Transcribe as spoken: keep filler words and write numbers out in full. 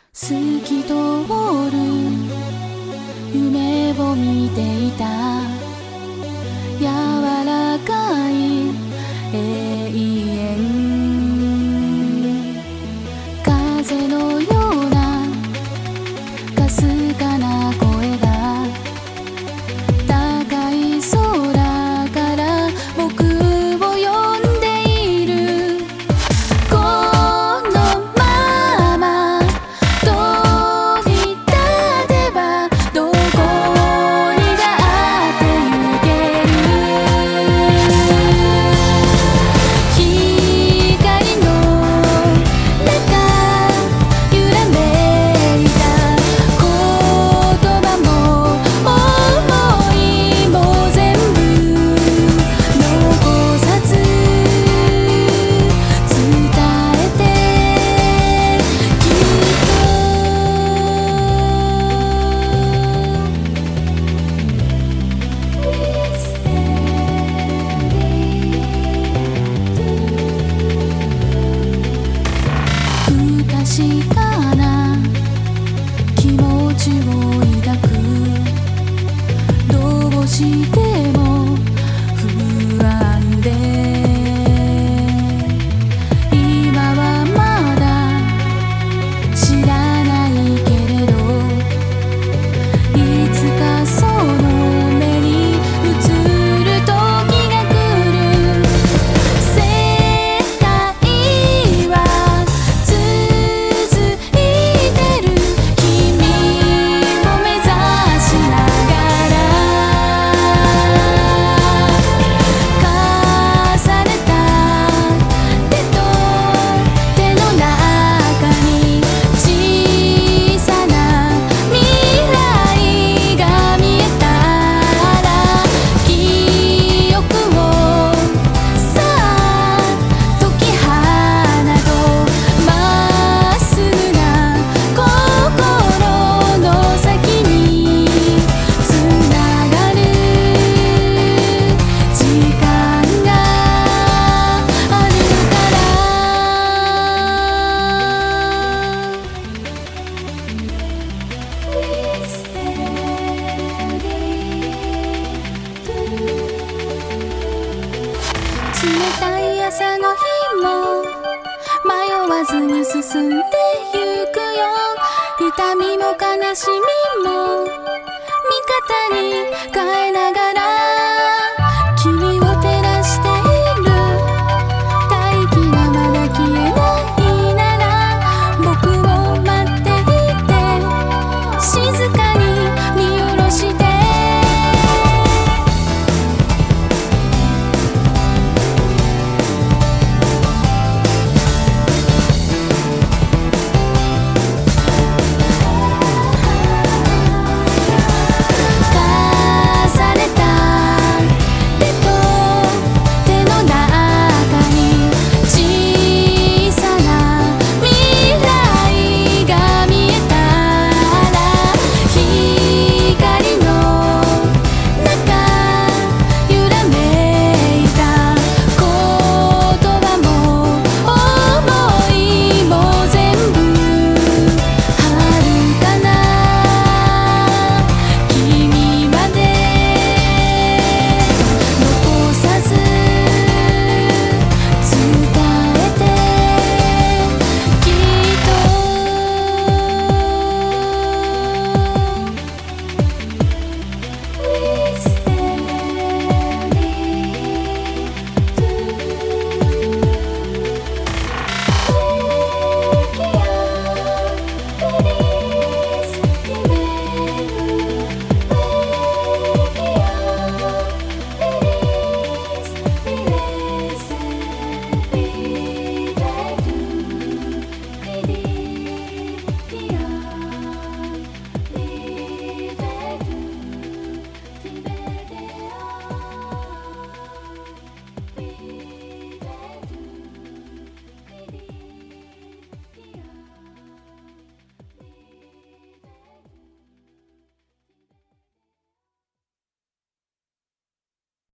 透き通る夢を見ていた柔らかい永遠風のようなかすかな声が高い空から僕を呼んでいるこのまま飛び立てばどこにだって行ける光の中揺らめいた言葉も想いも全部残さず伝えてき不確かな気持ちを抱くどうしても不安で今はまだ知らないけれどいつかその目に映る時が来る世界は続いてる君を目指しながら重ねた手と手の中に小さな未来が見えたら記憶をさあ解き放とうまっすぐな心の先につながる時間があるから冷たい朝の日も迷わずに進んで